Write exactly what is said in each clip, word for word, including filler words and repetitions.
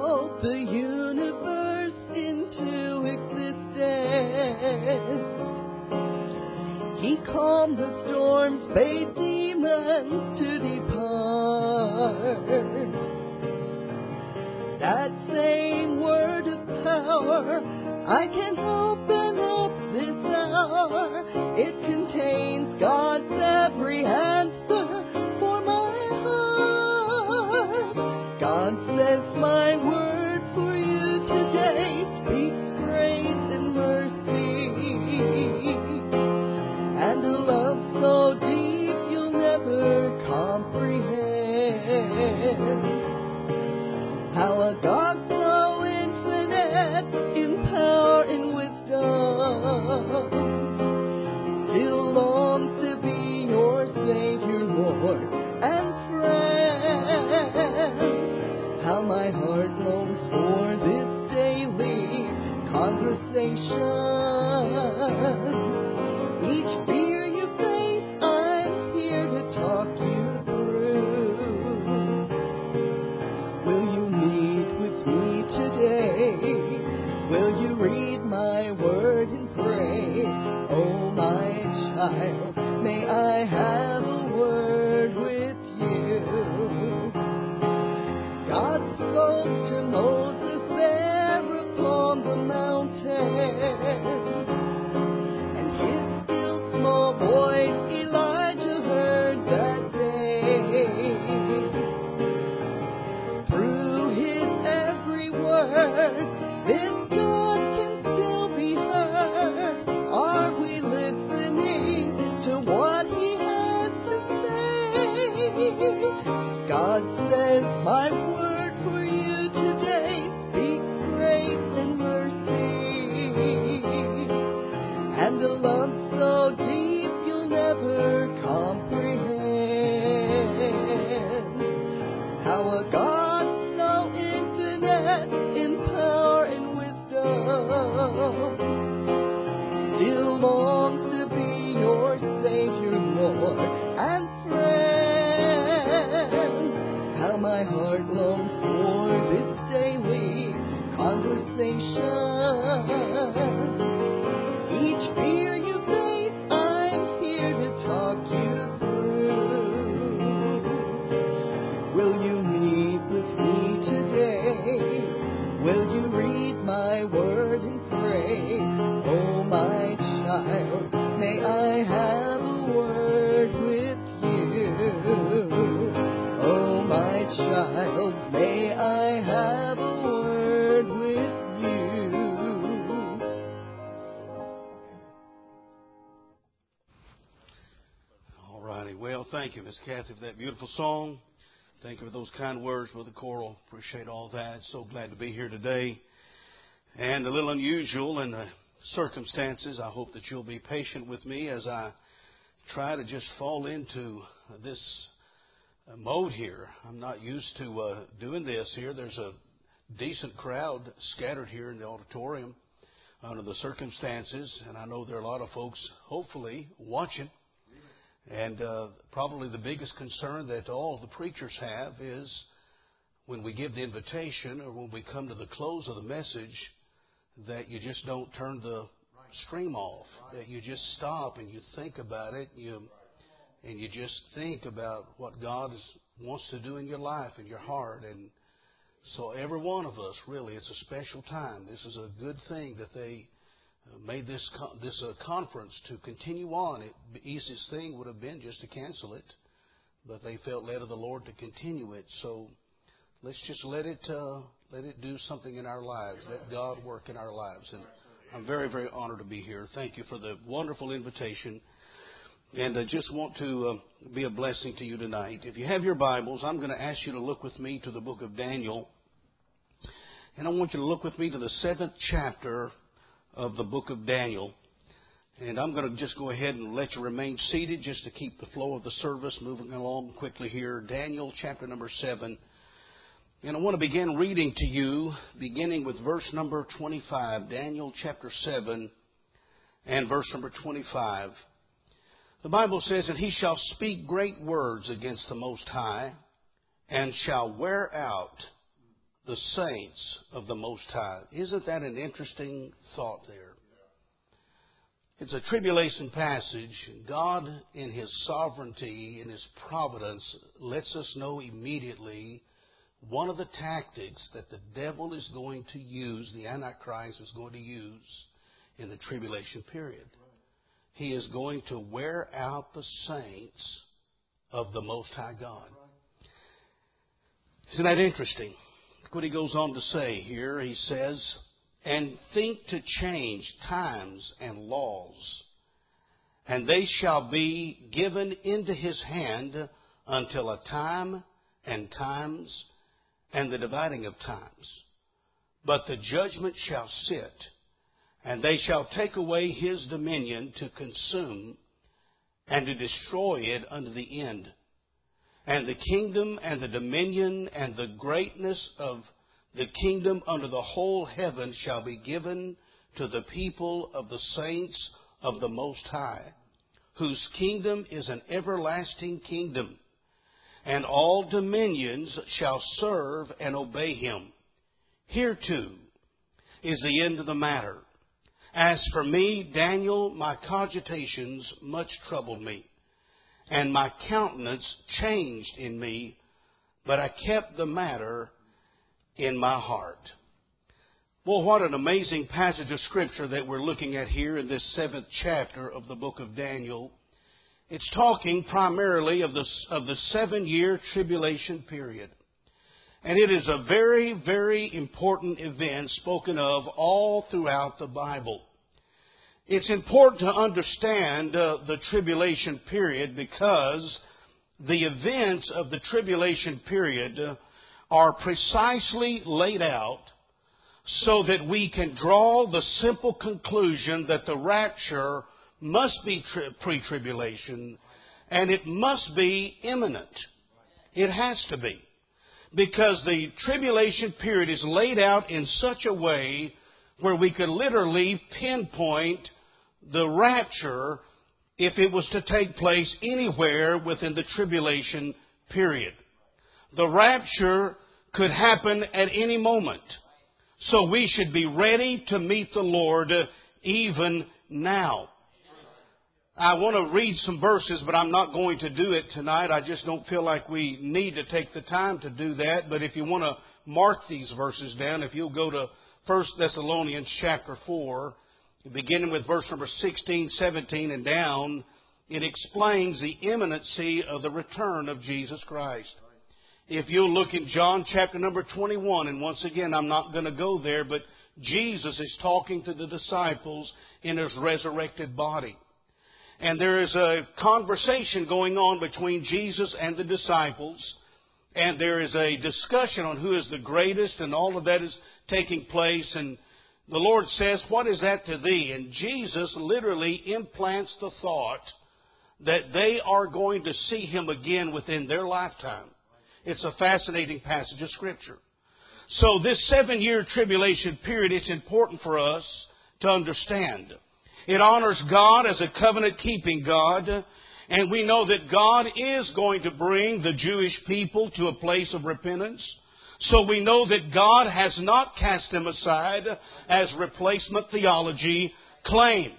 spoke the universe into existence. He calmed the storms, bade demons to depart. That same word of power, I can open up this hour. It contains God's every answer for my heart. God says my word for you today speaks grace and mercy, and a love so deep you'll never comprehend. How a God so infinite in power and wisdom still longs to be your Savior, Lord, and friend. How my heart longs for this daily conversation. Each fear you face, I'm here to talk you through. Will you meet with me today? Will you read my word and pray? Oh, my child, may I have a word with you. God spoke to Moses there upon the mountain. Small voice Elijah heard that day. Through his every word, this God can still be heard. Are we listening to what he has to say? God says, my word for you today speaks grace and mercy, and a love so deep you'll never comprehend. How a God so infinite in power and wisdom still longs to be your Savior, Lord, and friend. How my heart longs for this daily conversation. Each fear you face, I'm here to talk you through. Will you meet with me today? Will you read my word and pray? Oh, my child, may I have a word with you. Oh, my child, may I have a word with you. Well, thank you, Miss Kathy, for that beautiful song. Thank you for those kind words, Brother Coral. Appreciate all that. So glad to be here today. And a little unusual in the circumstances. I hope that you'll be patient with me as I try to just fall into this mode here. I'm not used to uh, doing this here. There's a decent crowd scattered here in the auditorium under the circumstances. And I know there are a lot of folks, hopefully, watching. And uh, probably the biggest concern that all the preachers have is when we give the invitation or when we come to the close of the message that you just don't turn the stream off, that you just stop and you think about it, you and you just think about what God is, wants to do in your life, in your heart. And so every one of us, really, it's a special time. This is a good thing that they made this this uh, conference to continue on. It, the easiest thing would have been just to cancel it, but they felt led of the Lord to continue it. So let's just let it uh, let it do something in our lives. Let God work in our lives. And I'm very, very honored to be here. Thank you for the wonderful invitation. And I just want to uh, be a blessing to you tonight. If you have your Bibles, I'm going to ask you to look with me to the book of Daniel. And I want you to look with me to the seventh chapter of the book of Daniel. And I'm going to just go ahead and let you remain seated just to keep the flow of the service moving along quickly here. Daniel chapter number seven. And I want to begin reading to you, beginning with verse number twenty-five. Daniel chapter seven and verse number twenty-five. The Bible says, "And he shall speak great words against the Most High, and shall wear out the saints of the Most High. Isn't that an interesting thought there? It's a tribulation passage. God, in His sovereignty, in His providence, lets us know immediately one of the tactics that the devil is going to use, the Antichrist is going to use in the tribulation period. He is going to wear out the saints of the Most High God. Isn't that interesting? Look what he goes on to say here. He says, and think to change times and laws, and they shall be given into his hand until a time and times and the dividing of times. But the judgment shall sit, and they shall take away his dominion to consume and to destroy it unto the end. And the kingdom and the dominion and the greatness of the kingdom under the whole heaven shall be given to the people of the saints of the Most High, whose kingdom is an everlasting kingdom, and all dominions shall serve and obey him. Here too is the end of the matter. As for me, Daniel, my cogitations much troubled me, and my countenance changed in me, but I kept the matter in my heart. Well, what an amazing passage of Scripture that we're looking at here in this seventh chapter of the book of Daniel. It's talking primarily of the, of the seven-year tribulation period. And it is a very, very important event spoken of all throughout the Bible. It's important to understand uh, the tribulation period because the events of the tribulation period uh, are precisely laid out so that we can draw the simple conclusion that the rapture must be tri- pre-tribulation and it must be imminent. It has to be. Because the tribulation period is laid out in such a way where we could literally pinpoint the rapture if it was to take place anywhere within the tribulation period. The rapture could happen at any moment. So we should be ready to meet the Lord even now. I want to read some verses, but I'm not going to do it tonight. I just don't feel like we need to take the time to do that. But if you want to mark these verses down, if you'll go to First Thessalonians chapter four, beginning with verse number sixteen, seventeen, and down, it explains the imminency of the return of Jesus Christ. If you'll look in John chapter number twenty-one, and once again, I'm not going to go there, but Jesus is talking to the disciples in His resurrected body. And there is a conversation going on between Jesus and the disciples. And there is a discussion on who is the greatest, and all of that is taking place. And the Lord says, what is that to thee? And Jesus literally implants the thought that they are going to see Him again within their lifetime. It's a fascinating passage of Scripture. So this seven-year tribulation period, it's important for us to understand. It honors God as a covenant-keeping God. And we know that God is going to bring the Jewish people to a place of repentance. So we know that God has not cast them aside as replacement theology claims.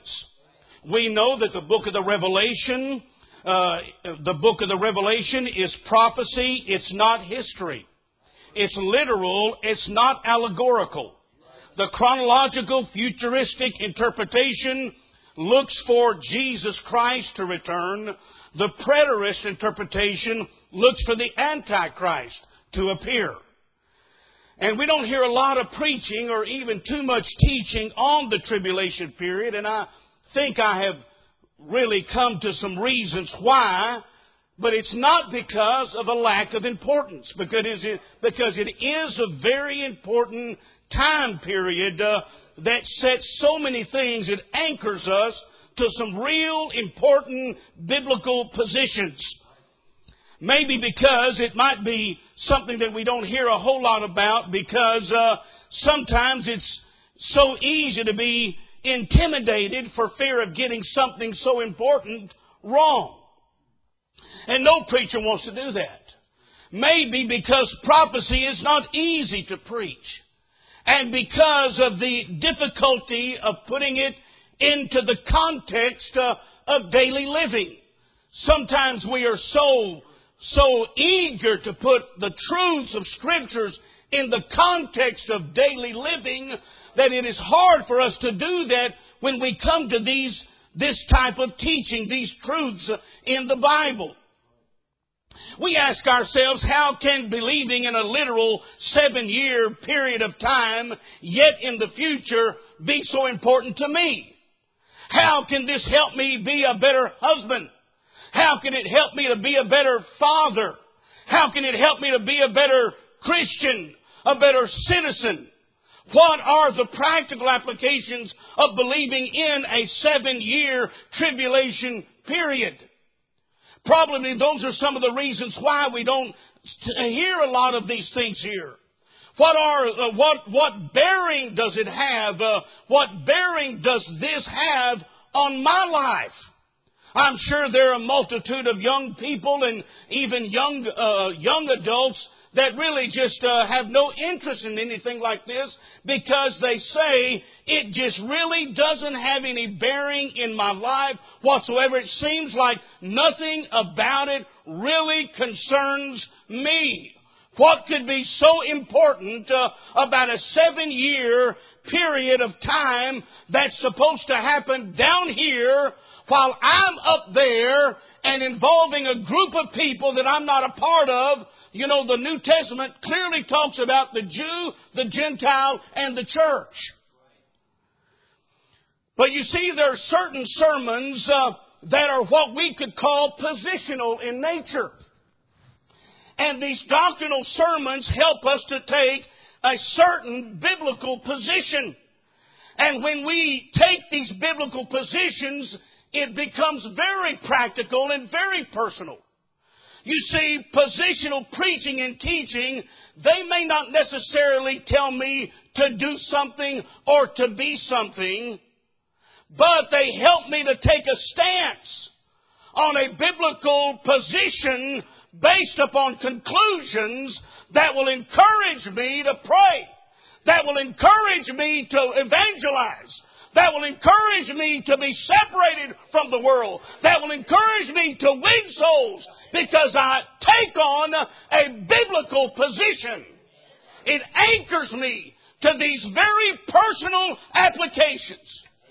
We know that the book of the Revelation, uh, the book of the Revelation is prophecy. It's not history. It's literal. It's not allegorical. The chronological, futuristic interpretation looks for Jesus Christ to return. The preterist interpretation looks for the Antichrist to appear. And we don't hear a lot of preaching or even too much teaching on the tribulation period. And I think I have really come to some reasons why. But it's not because of a lack of importance. Because it is, because it is a very important time period uh, that sets so many things. It anchors us to some real important biblical positions. Maybe because it might be something that we don't hear a whole lot about, because uh, sometimes it's so easy to be intimidated for fear of getting something so important wrong. And no preacher wants to do that. Maybe because prophecy is not easy to preach. And because of the difficulty of putting it into the context uh, of daily living. Sometimes we are so, so eager to put the truths of Scriptures in the context of daily living that it is hard for us to do that when we come to these, this type of teaching, these truths in the Bible. We ask ourselves, how can believing in a literal seven-year period of time, yet in the future, be so important to me? How can this help me be a better husband? How can it help me to be a better father? How can it help me to be a better Christian, a better citizen? What are the practical applications of believing in a seven-year tribulation period? Probably those are some of the reasons why we don't hear a lot of these things here. What are uh, what what bearing does it have? Uh, what bearing does this have on my life? I'm sure there are a multitude of young people and even young uh, young adults that really just uh, have no interest in anything like this because they say it just really doesn't have any bearing in my life whatsoever. It seems like nothing about it really concerns me. What could be so important uh, about a seven-year period of time that's supposed to happen down here while I'm up there and involving a group of people that I'm not a part of? You know, the New Testament clearly talks about the Jew, the Gentile, and the church. But you see, there are certain sermons uh, that are what we could call positional in nature. And these doctrinal sermons help us to take a certain biblical position. And when we take these biblical positions, it becomes very practical and very personal. You see, positional preaching and teaching, they may not necessarily tell me to do something or to be something, but they help me to take a stance on a biblical position based upon conclusions that will encourage me to pray, that will encourage me to evangelize, that will encourage me to be separated from the world, that will encourage me to win souls, because I take on a biblical position. It anchors me to these very personal applications.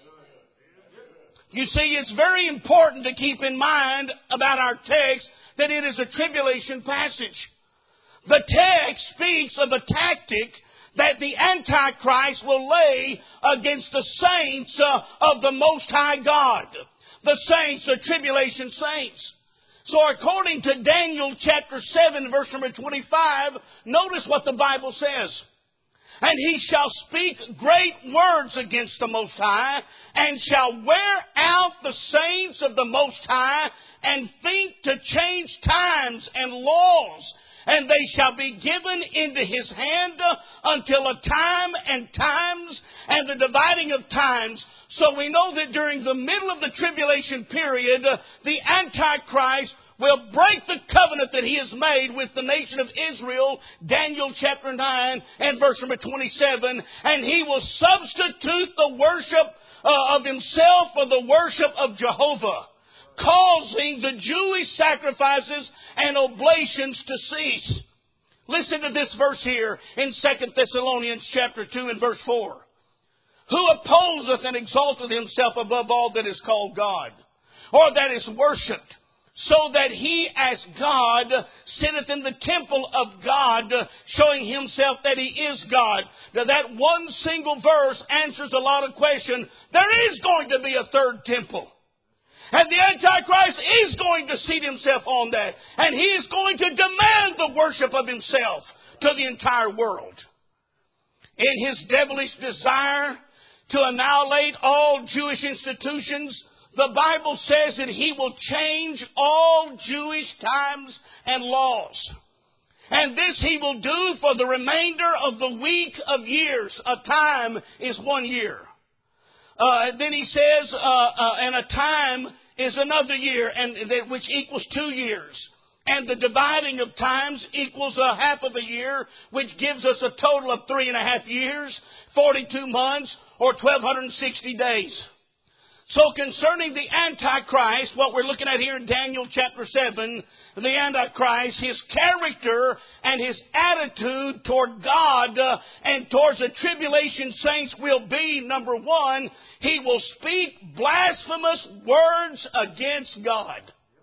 You see, it's very important to keep in mind about our text that it is a tribulation passage. The text speaks of a tactic that the Antichrist will lay against the saints uh, of the Most High God. The saints, the tribulation saints. So according to Daniel chapter seven, verse number twenty-five, notice what the Bible says. And he shall speak great words against the Most High, and shall wear out the saints of the Most High, and think to change times and laws. And they shall be given into his hand until a time and times and the dividing of times. So we know that during the middle of the tribulation period, the Antichrist will break the covenant that he has made with the nation of Israel, Daniel chapter nine and verse number twenty-seven, and he will substitute the worship uh, of himself for the worship of Jehovah, causing the Jewish sacrifices and oblations to cease. Listen to this verse here in Second Thessalonians chapter two and verse four. Who opposeth and exalteth himself above all that is called God, or that is worshipped, so that he as God sitteth in the temple of God, showing himself that he is God. Now that one single verse answers a lot of questions. There is going to be a third temple. And the Antichrist is going to seat himself on that. And he is going to demand the worship of himself to the entire world. In his devilish desire to annihilate all Jewish institutions, the Bible says that he will change all Jewish times and laws. And this he will do for the remainder of the week of years. A time is one year. Uh, then he says, uh, uh, and a time is another year, and that, which equals two years. and the dividing of times equals a half of a year, which gives us a total of three and a half years, forty-two months, or twelve sixty days. So concerning the Antichrist, what we're looking at here in Daniel chapter seven, the Antichrist, his character and his attitude toward God uh, and towards the tribulation saints will be, number one, he will speak blasphemous words against God.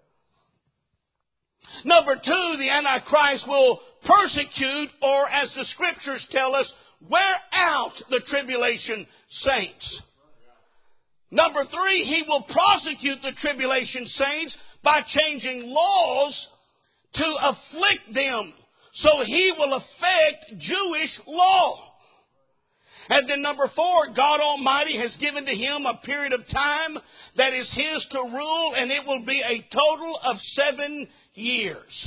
Number two, the Antichrist will persecute, or as the Scriptures tell us, wear out the tribulation saints. Number three, he will prosecute the tribulation saints by changing laws to afflict them. So he will affect Jewish law. And then number four, God Almighty has given to him a period of time that is his to rule, and it will be a total of seven years.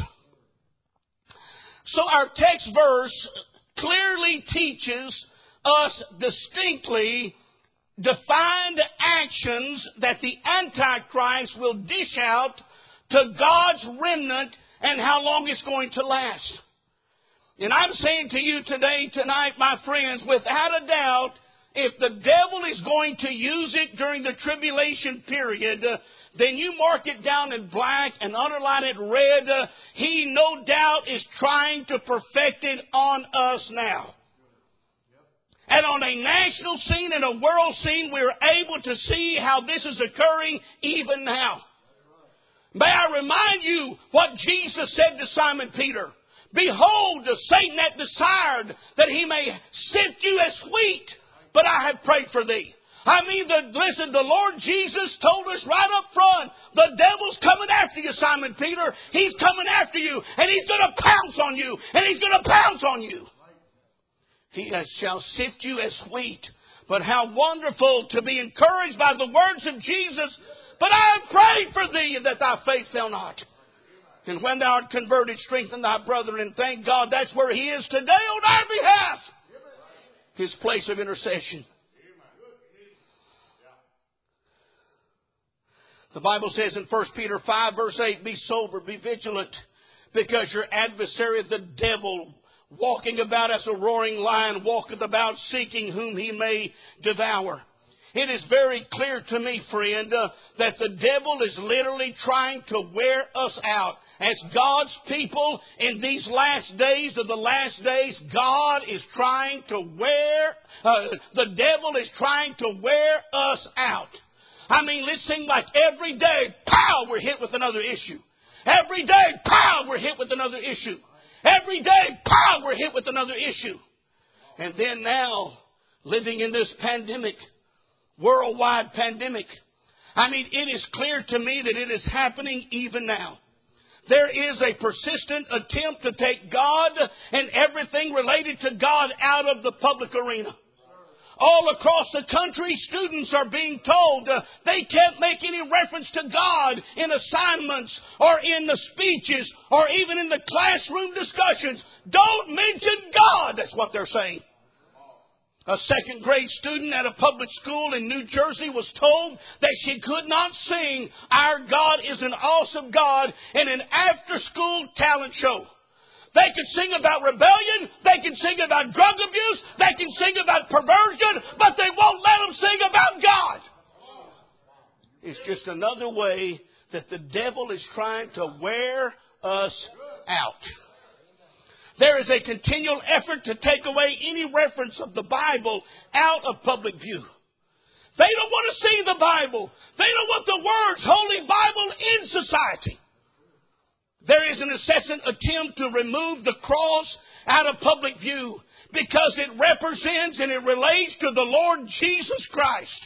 So our text verse clearly teaches us distinctly defined actions that the Antichrist will dish out to God's remnant and how long it's going to last. And I'm saying to you today, tonight, my friends, without a doubt, if the devil is going to use it during the tribulation period, uh, then you mark it down in black and underline it red. Uh, he no doubt is trying to perfect it on us now. And on a national scene and a world scene, we're able to see how this is occurring even now. May I remind you what Jesus said to Simon Peter. Behold, Satan hath desired that he may sift you as wheat, but I have prayed for thee. I mean, the, listen, the Lord Jesus told us right up front, the devil's coming after you, Simon Peter. He's coming after you, and he's going to pounce on you, and he's going to pounce on you. He shall sift you as wheat. But how wonderful to be encouraged by the words of Jesus. But I have prayed for thee that thy faith fail not. And when thou art converted, strengthen thy brethren. And thank God that's where he is today on our behalf. His place of intercession. The Bible says in First Peter five verse eight, be sober, be vigilant, because your adversary, the devil, walking about as a roaring lion, walketh about seeking whom he may devour. It is very clear to me, friend, uh, that the devil is literally trying to wear us out. As God's people in these last days of the last days, God is trying to wear, uh, the devil is trying to wear us out. I mean, it seems like every day, pow, we're hit with another issue. Every day, pow, we're hit with another issue. Every day, pow, we're hit with another issue. And then now, living in this pandemic, worldwide pandemic, I mean, it is clear to me that it is happening even now. There is a persistent attempt to take God and everything related to God out of the public arena. All across the country, students are being told uh, they can't make any reference to God in assignments or in the speeches or even in the classroom discussions. Don't mention God, that's what they're saying. A second grade student at a public school in New Jersey was told that she could not sing Our God is an Awesome God in an after-school talent show. They can sing about rebellion, they can sing about drug abuse, they can sing about perversion, but they won't let them sing about God. It's just another way that the devil is trying to wear us out. There is a continual effort to take away any reference of the Bible out of public view. They don't want to see the Bible. They don't want the words Holy Bible in society. There is an incessant attempt to remove the cross out of public view because it represents and it relates to the Lord Jesus Christ.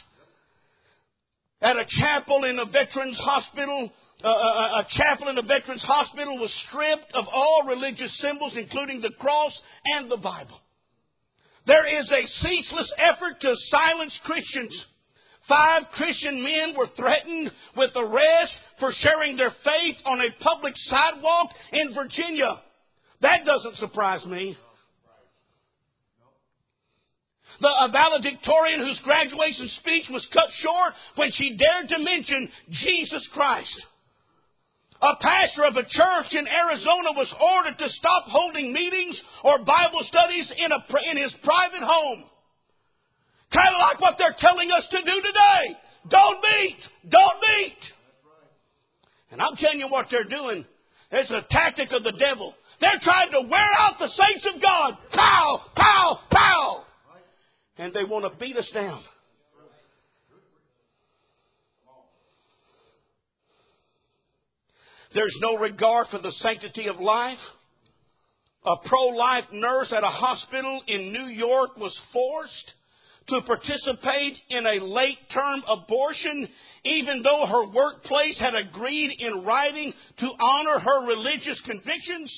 At a chapel in a veterans hospital, uh, a chapel in a veterans hospital was stripped of all religious symbols, including the cross and the Bible. There is a ceaseless effort to silence Christians. Five Christian men were threatened with arrest for sharing their faith on a public sidewalk in Virginia. That doesn't surprise me. The a valedictorian whose graduation speech was cut short when she dared to mention Jesus Christ. A pastor of a church in Arizona was ordered to stop holding meetings or Bible studies in, a, in his private home. Kind of like what they're telling us to do today. Don't meet. Don't meet. And I'm telling you what they're doing. It's a tactic of the devil. They're trying to wear out the saints of God. Pow, pow, pow. And they want to beat us down. There's no regard for the sanctity of life. A pro-life nurse at a hospital in New York was forced to participate in a late-term abortion, even though her workplace had agreed in writing to honor her religious convictions.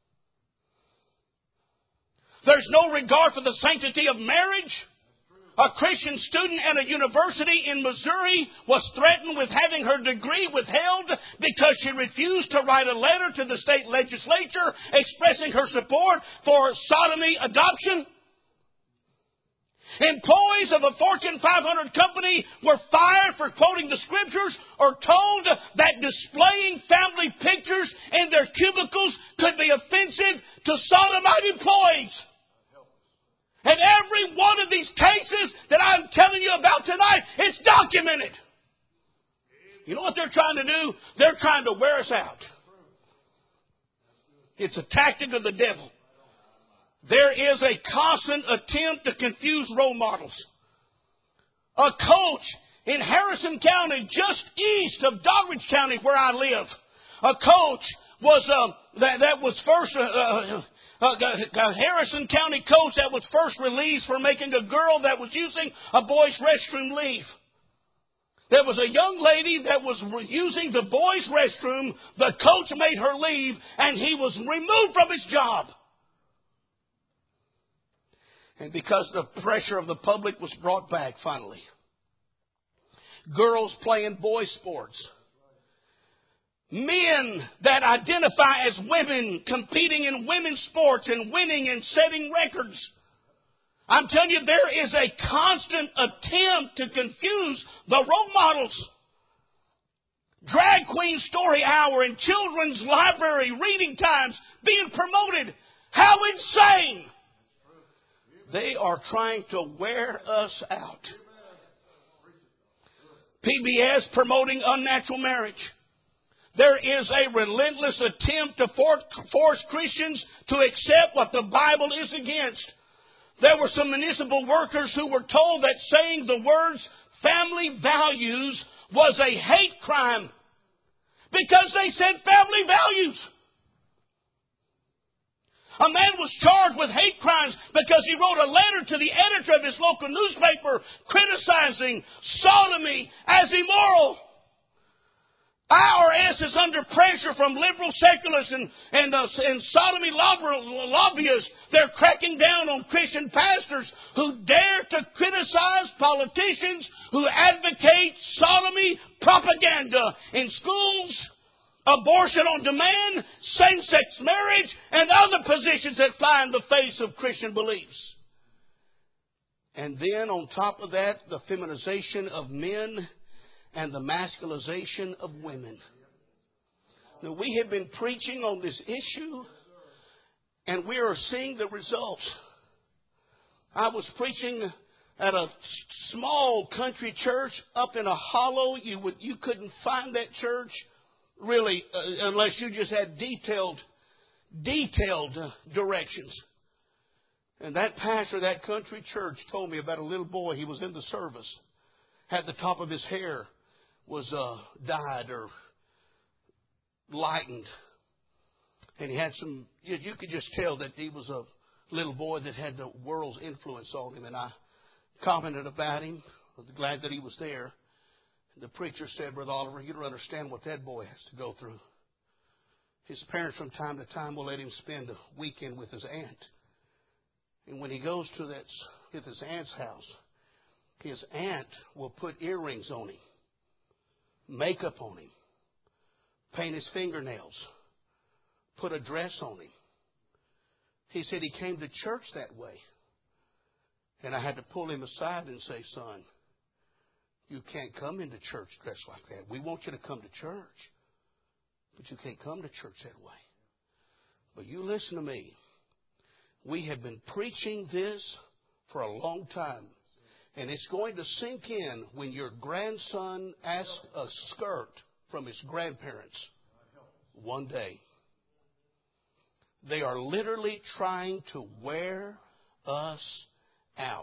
There's no regard for the sanctity of marriage. A Christian student at a university in Missouri was threatened with having her degree withheld because she refused to write a letter to the state legislature expressing her support for sodomy adoption. Employees of a Fortune five hundred company were fired for quoting the scriptures or told that displaying family pictures in their cubicles could be offensive to sodomite employees. And every one of these cases that I'm telling you about tonight, it's documented. You know what they're trying to do? They're trying to wear us out. It's a tactic of the devil. There is a constant attempt to confuse role models. A coach in Harrison County, just east of Doddridge County, where I live, a coach was uh, that, that was first. Uh, Uh, a Harrison County coach that was first released for making a girl that was using a boys' restroom leave. There was a young lady that was using the boys' restroom. The coach made her leave, and he was removed from his job. And because the pressure of the public was brought back finally. Girls playing boys' sports. Men that identify as women competing in women's sports and winning and setting records. I'm telling you, there is a constant attempt to confuse the role models. Drag queen story hour and children's library reading times being promoted. How insane! They are trying to wear us out. P B S promoting unnatural marriage. There is a relentless attempt to force Christians to accept what the Bible is against. There were some municipal workers who were told that saying the words family values was a hate crime because they said family values. A man was charged with hate crimes because he wrote a letter to the editor of his local newspaper criticizing sodomy as immoral. I R S is under pressure from liberal secularists and, and, uh, and sodomy lobbyists. They're cracking down on Christian pastors who dare to criticize politicians who advocate sodomy propaganda in schools, abortion on demand, same-sex marriage, and other positions that fly in the face of Christian beliefs. And then on top of that, the feminization of men and the masculization of women. Now, we have been preaching on this issue, and we are seeing the results. I was preaching at a small country church up in a hollow. You would you couldn't find that church really uh, unless you just had detailed, detailed uh, directions. And that pastor of that country church told me about a little boy. He was in the service, had the top of his hair was uh, dyed or lightened. And he had some, you, you could just tell that he was a little boy that had the world's influence on him. And I commented about him. I was glad that he was there. And the preacher said, Brother Oliver, you don't understand what that boy has to go through. His parents from time to time will let him spend a weekend with his aunt. And when he goes to that, with his aunt's house, his aunt will put earrings on him, makeup on him, paint his fingernails, put a dress on him. He said he came to church that way. And I had to pull him aside and say, son, you can't come into church dressed like that. We want you to come to church. but you can't come to church that way. But you listen to me. We have been preaching this for a long time. And it's going to sink in when your grandson asks a skirt from his grandparents one day. They are literally trying to wear us out.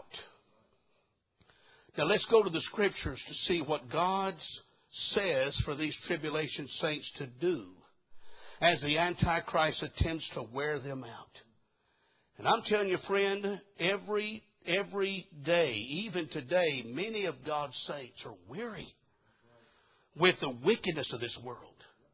Now let's go to the Scriptures to see what God says for these tribulation saints to do as the Antichrist attempts to wear them out. And I'm telling you, friend, every every day, even today, many of God's saints are weary with the wickedness of this world.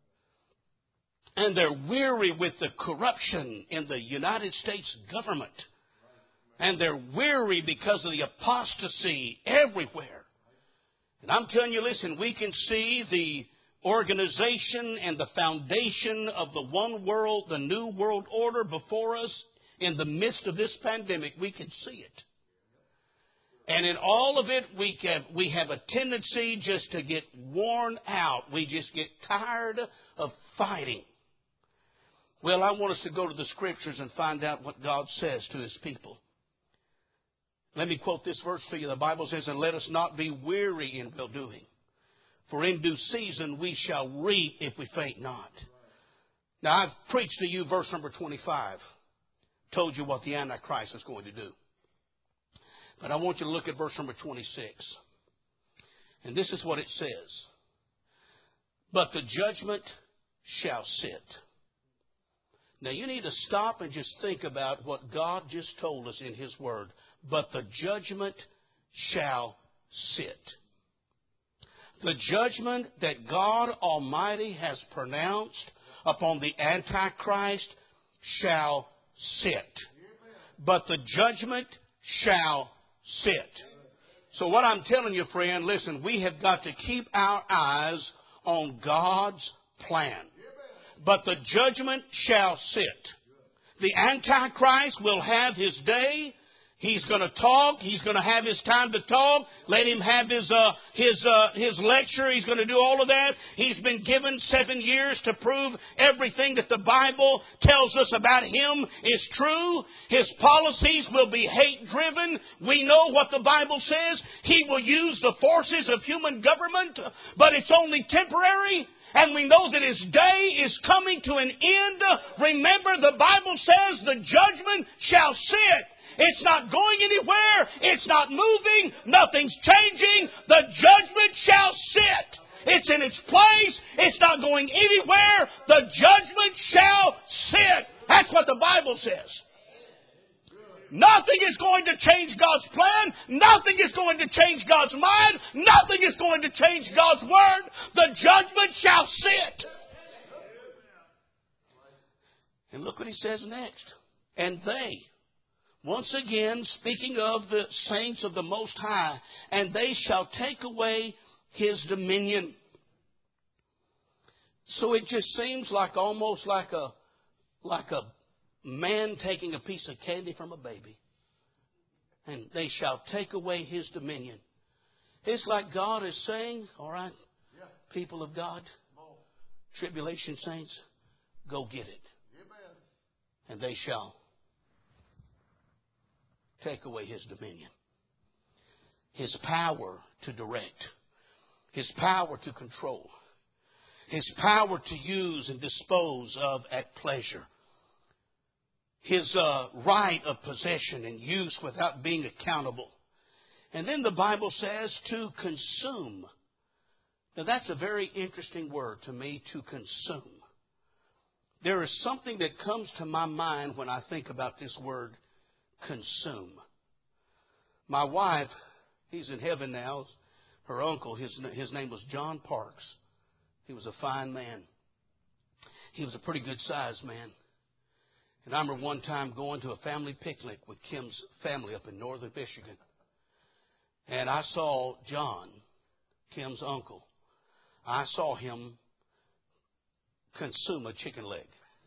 And they're weary with the corruption in the United States government. And they're weary because of the apostasy everywhere. And I'm telling you, listen, we can see the organization and the foundation of the one world, the new world order before us in the midst of this pandemic. We can see it. And in all of it, we have, we have a tendency just to get worn out. We just get tired of fighting. Well, I want us to go to the Scriptures and find out what God says to His people. Let me quote this verse to you. The Bible says, "And let us not be weary in well-doing, for in due season we shall reap if we faint not." Now, I've preached to you verse number twenty-five. Told you what the Antichrist is going to do. But I want you to look at verse number twenty-six. And this is what it says. "But the judgment shall sit." Now you need to stop and just think about what God just told us in His Word. But the judgment shall sit. The judgment that God Almighty has pronounced upon the Antichrist shall sit. But the judgment shall sit. So what I'm telling you, friend, listen, we have got to keep our eyes on God's plan. But the judgment shall sit. The Antichrist will have his day. He's going to talk. He's going to have his time to talk. Let him have his uh, his uh, his lecture. He's going to do all of that. He's been given seven years to prove everything that the Bible tells us about him is true. His policies will be hate-driven. We know what the Bible says. He will use the forces of human government, but it's only temporary. And we know that his day is coming to an end. Remember, the Bible says the judgment shall sit. It's not going anywhere. It's not moving. Nothing's changing. The judgment shall sit. It's in its place. It's not going anywhere. The judgment shall sit. That's what the Bible says. Nothing is going to change God's plan. Nothing is going to change God's mind. Nothing is going to change God's word. The judgment shall sit. And look what he says next. And they, once again, speaking of the saints of the Most High, and they shall take away his dominion. So it just seems like almost like a like a man taking a piece of candy from a baby. And they shall take away his dominion. It's like God is saying, all right, people of God, tribulation saints, go get it. And they shall take away his dominion. His power to direct. His power to control. His power to use and dispose of at pleasure. His uh, right of possession and use without being accountable. And then the Bible says to consume. Now that's a very interesting word to me, to consume. There is something that comes to my mind when I think about this word, consume. My wife, he's in heaven now, her uncle, his, his name was John Parks. He was a fine man. He was a pretty good sized man. And I remember one time going to a family picnic with Kim's family up in northern Michigan. And I saw John, Kim's uncle. I saw him consume a chicken leg.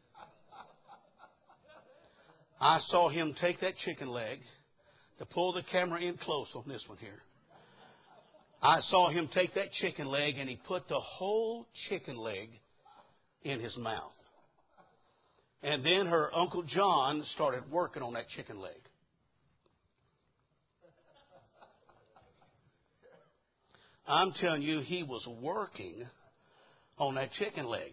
I saw him take that chicken leg, to pull the camera in close on this one here. I saw him take that chicken leg and he put the whole chicken leg in his mouth. And then her Uncle John started working on that chicken leg. I'm telling you, he was working on that chicken leg.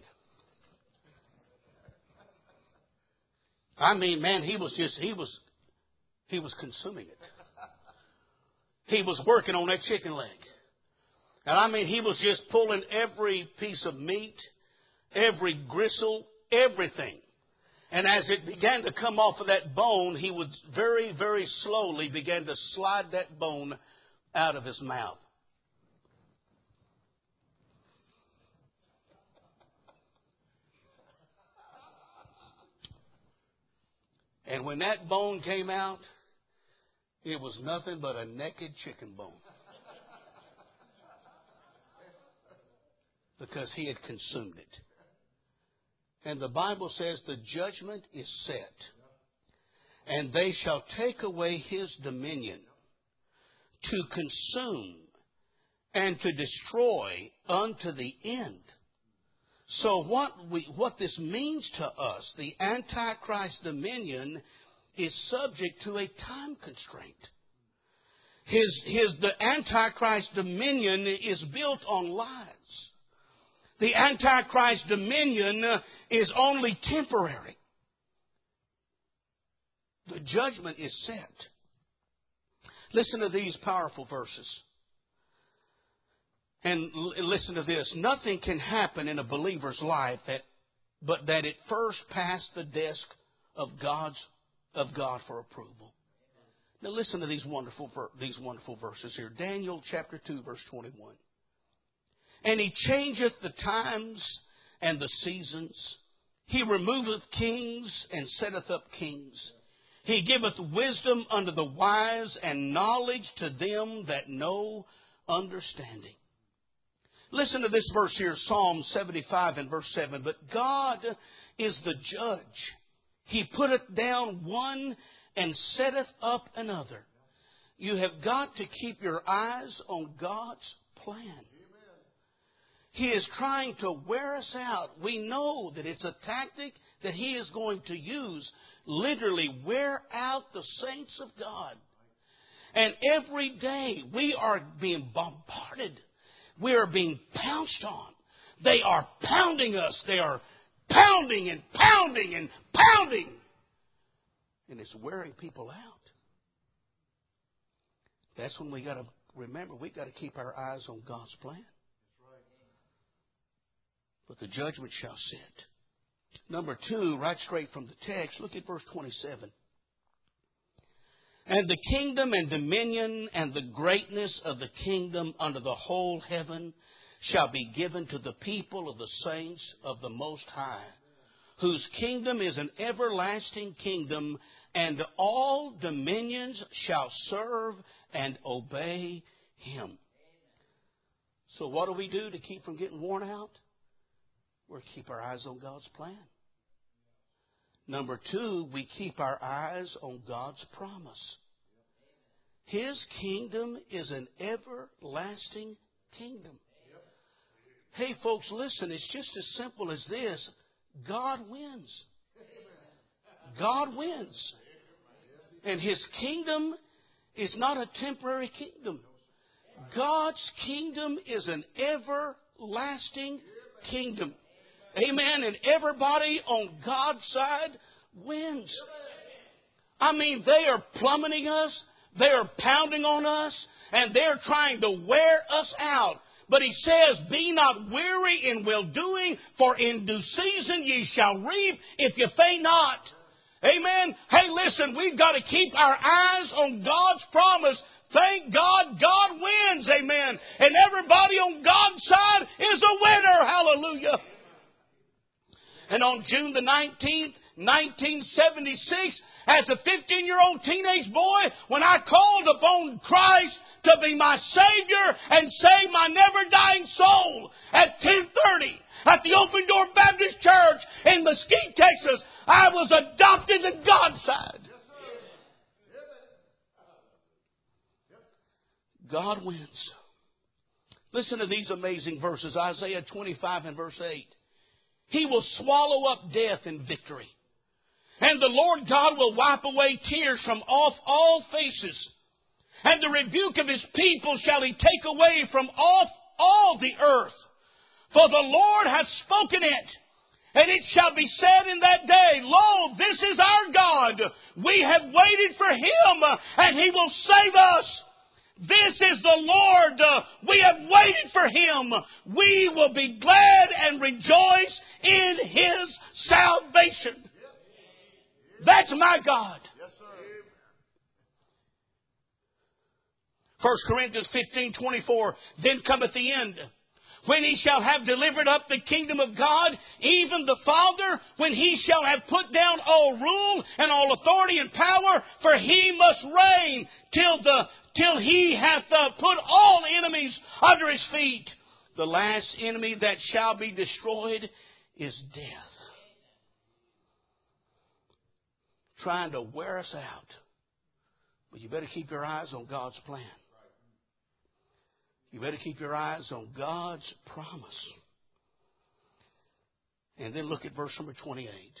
I mean, man, he was just, he was, he was consuming it. He was working on that chicken leg. And I mean, he was just pulling every piece of meat, every gristle, everything. And as it began to come off of that bone, he would very, very slowly begin to slide that bone out of his mouth. And when that bone came out, it was nothing but a naked chicken bone. Because he had consumed it. And the Bible says the judgment is set. And they shall take away his dominion to consume and to destroy unto the end. So what we, what this means to us, the Antichrist dominion is subject to a time constraint. His, his, the Antichrist dominion is built on lies. The Antichrist dominion is only temporary. The judgment is set. Listen to these powerful verses. And l- listen to this. Nothing can happen in a believer's life that, but that it first pass the desk of God's of God for approval. Now listen to these wonderful ver- these wonderful verses here. Daniel chapter two, verse twenty-one. And he changeth the times and the seasons. He removeth kings and setteth up kings. He giveth wisdom unto the wise and knowledge to them that know understanding. Listen to this verse here, Psalm seventy-five and verse seven. But God is the judge. He putteth down one and setteth up another. You have got to keep your eyes on God's plan. He is trying to wear us out. We know that it's a tactic that He is going to use. Literally wear out the saints of God. And every day we are being bombarded. We are being pounced on. They are pounding us. They are pounding and pounding and pounding. And it's wearing people out. That's when we got to remember, we got to keep our eyes on God's plan. But the judgment shall sit. Number two, right straight from the text, look at verse twenty-seven. And the kingdom and dominion and the greatness of the kingdom under the whole heaven shall be given to the people of the saints of the Most High, whose kingdom is an everlasting kingdom, and all dominions shall serve and obey Him. So what do we do to keep from getting worn out? We keep our eyes on God's plan. Number two, we keep our eyes on God's promise. His kingdom is an everlasting kingdom. Hey, folks, listen, it's just as simple as this. God wins. God wins. And His kingdom is not a temporary kingdom. God's kingdom is an everlasting kingdom. Amen. And everybody on God's side wins. I mean, they are plummeting us. They are pounding on us. And they're trying to wear us out. But He says, be not weary in well-doing, for in due season ye shall reap if you faint not. Amen. Hey, listen, we've got to keep our eyes on God's promise. Thank God, God wins. Amen. And everybody on God's side is a winner. Hallelujah. And on June the nineteenth, nineteen seventy-six, as a fifteen-year-old teenage boy, when I called upon Christ to be my Savior and save my never-dying soul at ten thirty at the Open Door Baptist Church in Mesquite, Texas, I was adopted to God's side. God wins. Listen to these amazing verses. Isaiah twenty-five and verse eight. He will swallow up death in victory. And the Lord God will wipe away tears from off all faces. And the rebuke of His people shall He take away from off all the earth. For the Lord hath spoken it. And it shall be said in that day, Lo, this is our God. We have waited for Him, and He will save us. This is the Lord. We have waited for Him. We will be glad and rejoice in His salvation. That's my God. First Corinthians fifteen twenty-four. Then cometh the end, when He shall have delivered up the kingdom of God, even the Father, when He shall have put down all rule and all authority and power, for He must reign till the till He hath uh, put all enemies under His feet. The last enemy that shall be destroyed is death. Trying to wear us out. But you better keep your eyes on God's plan. You better keep your eyes on God's promise. And then look at verse number twenty-eight.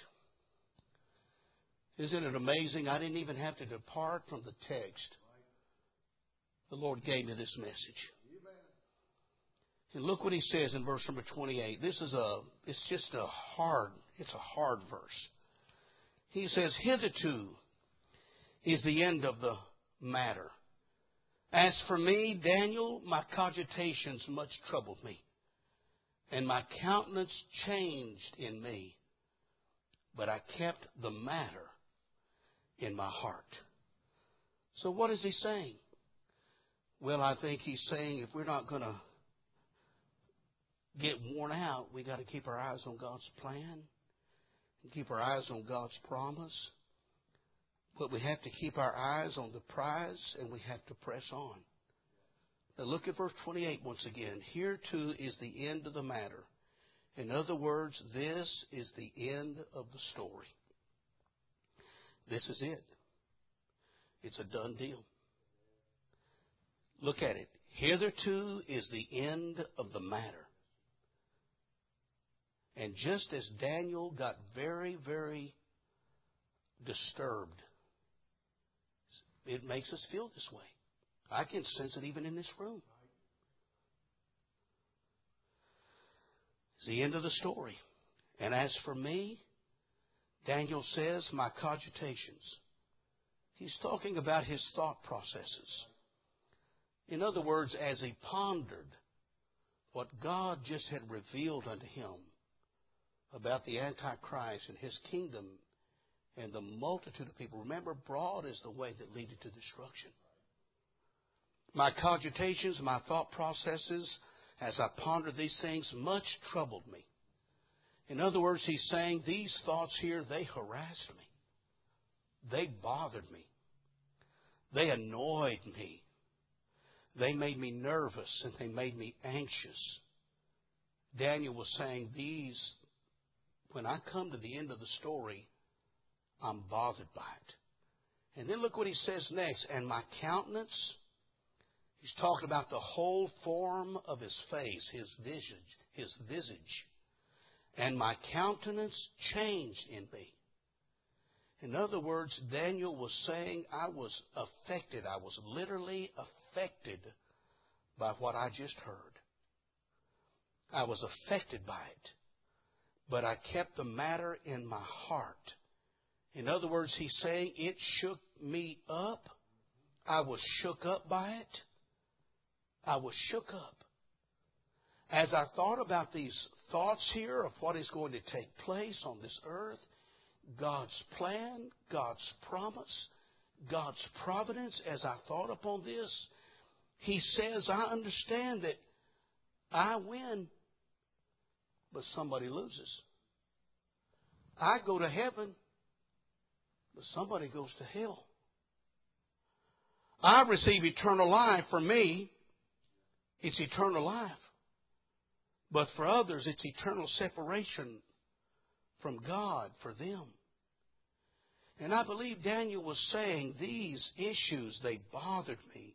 Isn't it amazing? I didn't even have to depart from the text. The Lord gave me this message. And look what He says in verse number twenty-eight. This is a, it's just a hard, it's a hard verse. He says, hitherto is the end of the matter. As for me, Daniel, my cogitations much troubled me, and my countenance changed in me. But I kept the matter in my heart. So what is He saying? Well, I think He's saying if we're not going to get worn out, we got to keep our eyes on God's plan and keep our eyes on God's promise. But we have to keep our eyes on the prize, and we have to press on. Now look at verse twenty-eight once again. Here too is the end of the matter. In other words, this is the end of the story. This is it. It's a done deal. Look at it. Hitherto is the end of the matter. And just as Daniel got very, very disturbed, it makes us feel this way. I can sense it even in this room. It's the end of the story. And as for me, Daniel says, my cogitations. He's talking about his thought processes. In other words, as he pondered what God just had revealed unto him about the Antichrist and his kingdom and the multitude of people. Remember, broad is the way that leadeth to destruction. My cogitations, my thought processes, as I pondered these things, much troubled me. In other words, he's saying these thoughts here, they harassed me. They bothered me. They annoyed me. They made me nervous and they made me anxious. Daniel was saying these, when I come to the end of the story, I'm bothered by it. And then look what he says next. And my countenance, he's talking about the whole form of his face, his visage, his visage. And my countenance changed in me. In other words, Daniel was saying I was affected. I was literally affected by what I just heard. I was affected by it. But I kept the matter in my heart. In other words, he's saying it shook me up. I was shook up by it. I was shook up. As I thought about these thoughts here of what is going to take place on this earth, God's plan, God's promise, God's providence, as I thought upon this, he says, I understand that I win, but somebody loses. I go to heaven, but somebody goes to hell. I receive eternal life. For me, it's eternal life. But for others, it's eternal separation from God for them. And I believe Daniel was saying these issues, they bothered me.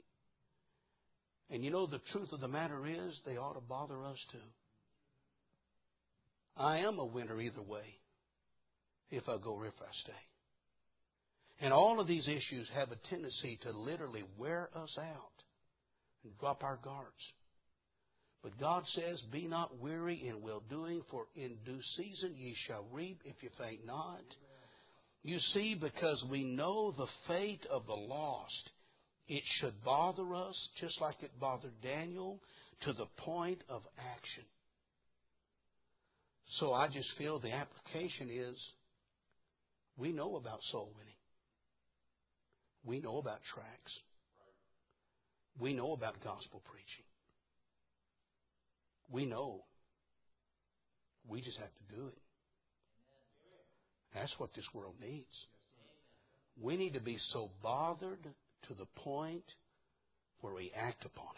And you know, the truth of the matter is, they ought to bother us too. I am a winner either way, if I go or if I stay. And all of these issues have a tendency to literally wear us out and drop our guards. But God says, be not weary in well-doing, for in due season ye shall reap if you faint not. You see, because we know the fate of the lost, it should bother us just like it bothered Daniel to the point of action. So I just feel the application is we know about soul winning. We know about tracts. We know about gospel preaching. We know. We just have to do it. That's what this world needs. We need to be so bothered to the point where we act upon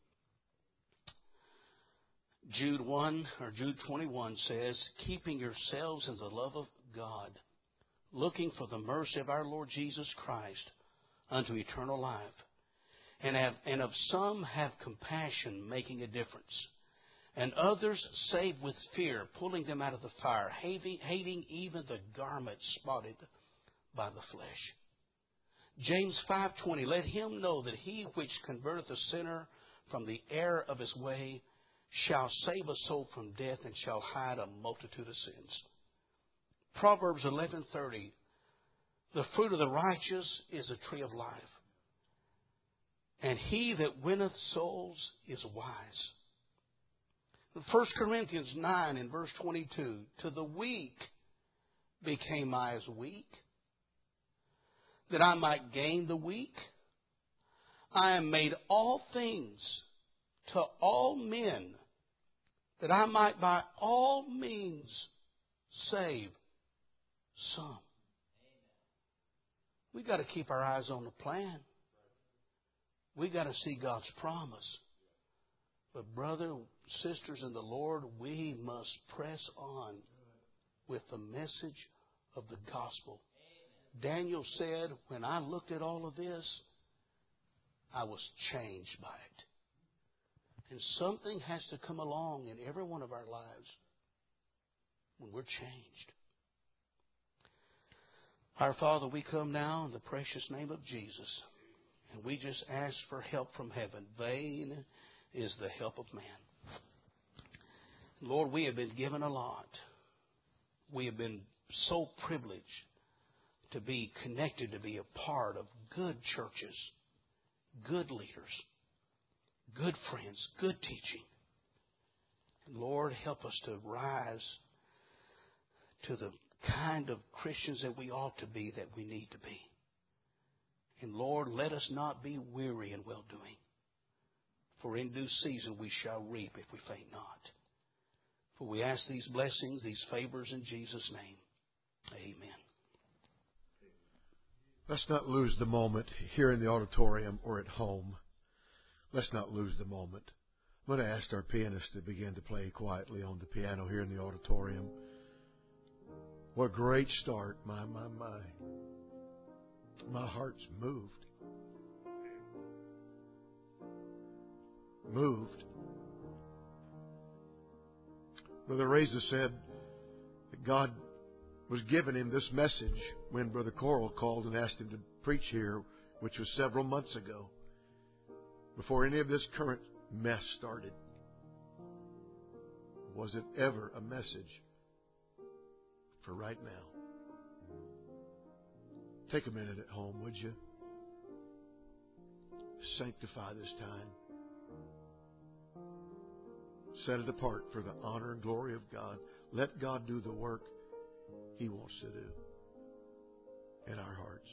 it. Jude one or Jude twenty-one says, keeping yourselves in the love of God, looking for the mercy of our Lord Jesus Christ unto eternal life, and have and of some have compassion, making a difference, and others save with fear, pulling them out of the fire, hating, hating even the garment spotted by the flesh. James five twenty, let him know that he which converteth a sinner from the error of his way shall save a soul from death and shall hide a multitude of sins. Proverbs eleven thirty, the fruit of the righteous is a tree of life, and he that winneth souls is wise. First Corinthians nine and verse twenty-two, to the weak became I as weak, that I might gain the weak. I am made all things to all men, that I might by all means save some. We've got to keep our eyes on the plan. We've got to see God's promise. But brother, sisters in the Lord, we must press on with the message of the gospel. Daniel said, when I looked at all of this, I was changed by it. And something has to come along in every one of our lives when we're changed. Our Father, we come now in the precious name of Jesus, and we just ask for help from heaven. Vain is the help of man. Lord, we have been given a lot. We have been so privileged to be connected, to be a part of good churches, good leaders, good friends, good teaching. And Lord, help us to rise to the kind of Christians that we ought to be, that we need to be. And Lord, let us not be weary in well-doing, for in due season we shall reap if we faint not. For we ask these blessings, these favors in Jesus' name. Amen. Let's not lose the moment here in the auditorium or at home. Let's not lose the moment. I'm going to ask our pianist to begin to play quietly on the piano here in the auditorium. What a great start. My, my, my. My heart's moved. Moved. Brother Reza said that God was giving him this message when Brother Coral called and asked him to preach here, which was several months ago, before any of this current mess started. Was it ever a message for right now? Take a minute at home, would you? Sanctify this time. Set it apart for the honor and glory of God. Let God do the work He wants to do in our hearts.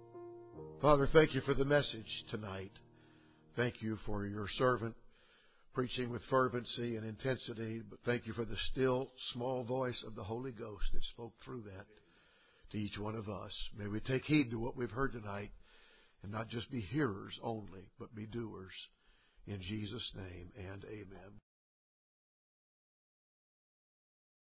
Father, thank you for the message tonight. Thank you for your servant, preaching with fervency and intensity, but thank you for the still, small voice of the Holy Ghost that spoke through that to each one of us. May we take heed to what we've heard tonight and not just be hearers only, but be doers. In Jesus' name and amen.